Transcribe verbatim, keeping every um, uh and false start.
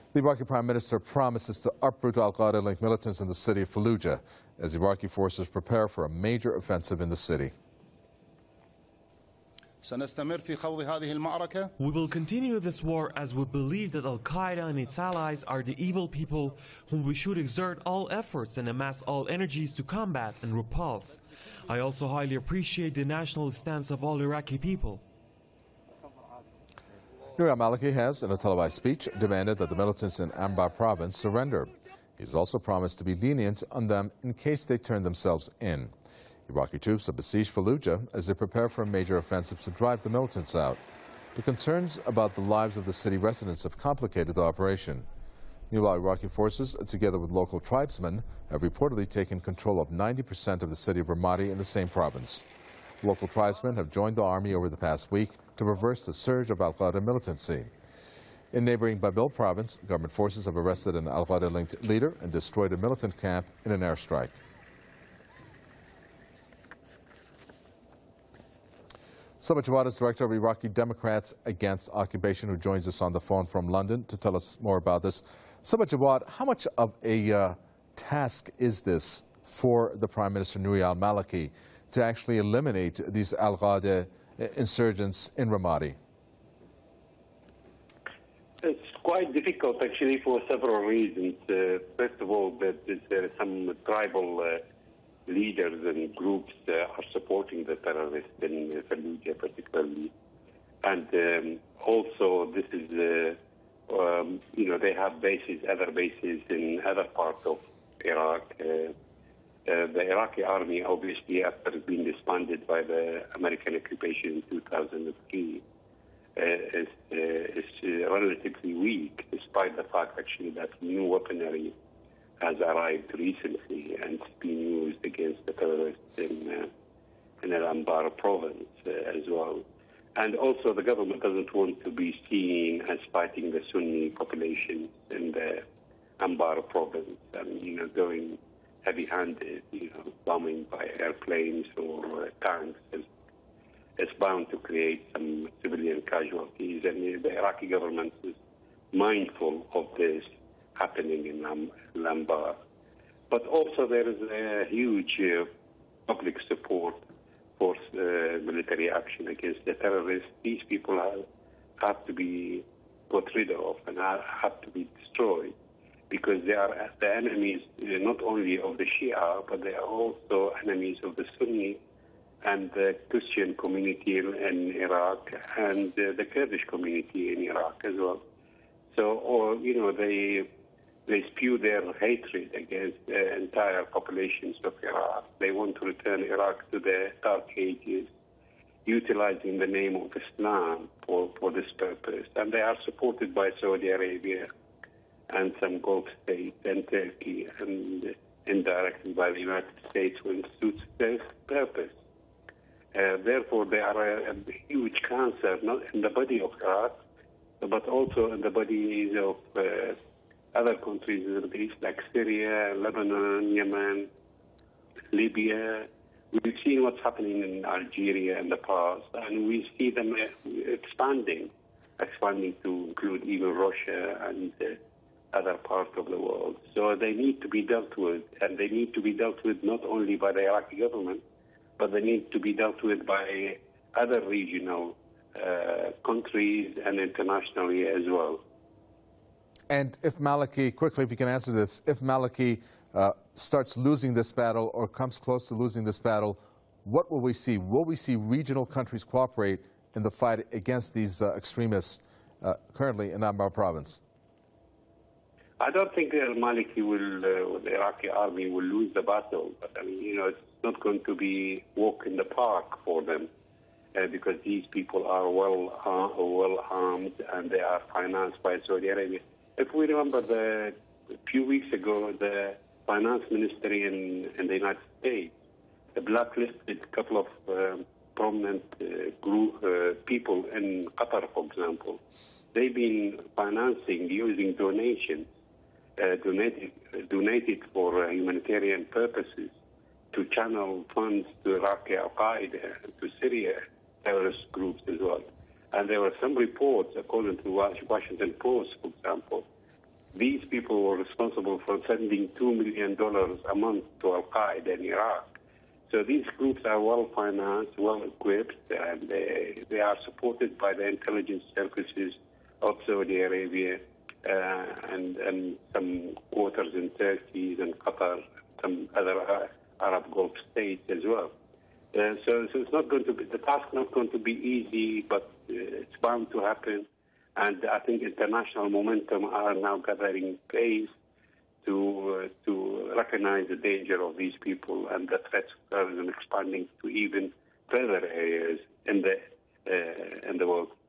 The Iraqi Prime Minister promises to uproot al-Qaeda-linked militants in the city of Fallujah as Iraqi forces prepare for a major offensive in the city. We will continue this war as we believe that al-Qaeda and its allies are the evil people whom we should exert all efforts and amass all energies to combat and repulse. I also highly appreciate the national stance of all Iraqi people. Nouri al-Maliki has, in a televised speech, demanded that the militants in Anbar province surrender. He's also promised to be lenient on them in case they turn themselves in. Iraqi troops have besieged Fallujah as they prepare for a major offensive to drive the militants out. The concerns about the lives of the city residents have complicated the operation. Meanwhile, Iraqi forces, together with local tribesmen, have reportedly taken control of ninety percent of the city of Ramadi in the same province. Local tribesmen have joined the army over the past week to reverse the surge of al-Qaeda militancy. In neighboring Babil province, government forces have arrested an al-Qaeda-linked leader and destroyed a militant camp in an airstrike. Samad Jawad is director of Iraqi Democrats Against Occupation, who joins us on the phone from London to tell us more about this. Samad Jawad, how much of a uh, task is this for the Prime Minister Nouri al-Maliki to actually eliminate these al-Qaeda insurgents in Ramadi? It's quite difficult, actually, for several reasons. Uh, first of all, that there are some tribal uh, leaders and groups uh, are supporting the terrorists in uh, Fallujah particularly. And um, also, this is, uh, um, you know, they have bases, other bases in other parts of Iraq. Uh, Uh, the Iraqi army, obviously, after being disbanded by the American occupation in two thousand three, uh, is, uh, is uh, relatively weak, despite the fact, actually, that new weaponry has arrived recently and it's being used against the terrorists in, uh, in Al-Anbar province uh, as well. And also, the government doesn't want to be seen as fighting the Sunni population in the Anbar province and, you know, going heavy-handed, you know, bombing by airplanes or uh, tanks is, is bound to create some civilian casualties. And uh, the Iraqi government is mindful of this happening in Anbar. But also there is a huge uh, public support for uh, military action against the terrorists. These people have, have to be got rid of and have to be destroyed, because they are the enemies uh, not only of the Shia, but they are also enemies of the Sunni and the Christian community in Iraq and uh, the Kurdish community in Iraq as well. So, or, you know, they they spew their hatred against the entire populations of Iraq. They want to return Iraq to the Dark Ages, utilizing the name of Islam for, for this purpose. And they are supported by Saudi Arabia and some Gulf states and Turkey, and indirectly by the United States when it suits their purpose. Uh, therefore, they are a, a huge cancer, not in the body of Iraq, but also in the bodies of uh, other countries in the Middle East, like Syria, Lebanon, Yemen, Libya. We've seen what's happening in Algeria in the past, and we see them expanding, expanding to include even Russia and uh, other parts of the world. So they need to be dealt with, and they need to be dealt with not only by the Iraqi government, but they need to be dealt with by other regional uh, countries and internationally as well. And if Maliki, quickly, if you can answer this, if Maliki uh, starts losing this battle or comes close to losing this battle, what will we see? Will we see regional countries cooperate in the fight against these uh, extremists uh, currently in Anbar province? I don't think al-Maliki will, uh, the Iraqi army will lose the battle. But I mean, you know, it's not going to be walk in the park for them, uh, because these people are well, uh, well armed and they are financed by Saudi Arabia. If we remember, the a few weeks ago, the finance ministry in, in the United States blacklisted a couple of um, prominent uh, group uh, people in Qatar, for example. They've been financing using donations. Uh, donated, uh, donated for uh, humanitarian purposes to channel funds to Iraqi al-Qaeda, to Syria terrorist groups as well. And there were some reports, according to Washington Post, for example, these people were responsible for sending two million dollars a month to Al Qaeda in Iraq. So these groups are well financed, well equipped, and they, they are supported by the intelligence services of Saudi Arabia uh, and, and some quarters in Turkey and Qatar, some other Arab Gulf states as well. Uh, so, so it's not going to be, the task not going to be easy, but uh, it's bound to happen. And I think international momentum are now gathering pace to uh, to recognize the danger of these people and the threats of terrorism expanding to even further areas in the uh, in the world.